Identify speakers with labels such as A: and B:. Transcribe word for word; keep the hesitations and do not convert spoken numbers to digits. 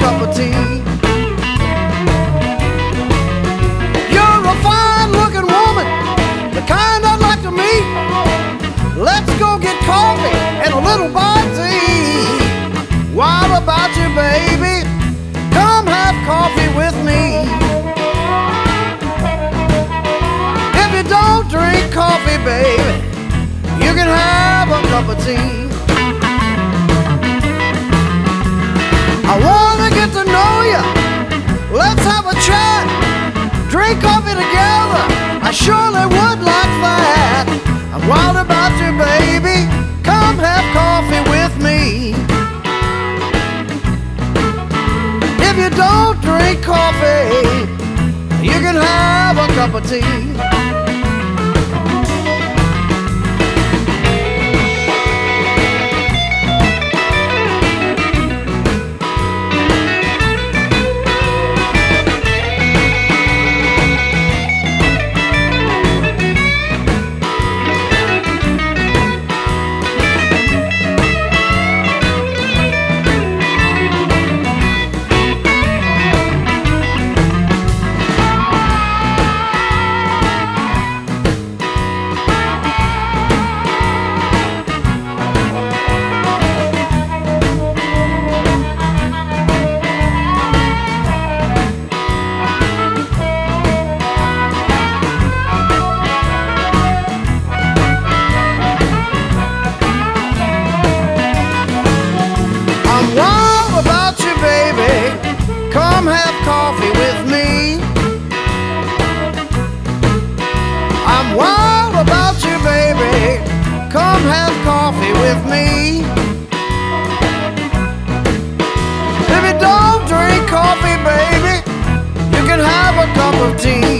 A: cup of tea. You're a fine-looking woman, the kind I'd like to meet. Let's go get coffee and a little bite to eat. What about you, baby? Come have coffee with me. If you don't drink coffee, baby, you can have a cup of tea. I wanna get to know you. Let's have a chat. Drink coffee together. I surely would like that. I'm wild about you, baby. Come have coffee with me. If you don't drink coffee, you can have a cup of tea. Come have coffee with me. I'm wild about you, baby. Come have coffee with me. If you don't drink coffee, baby, you can have a cup of tea.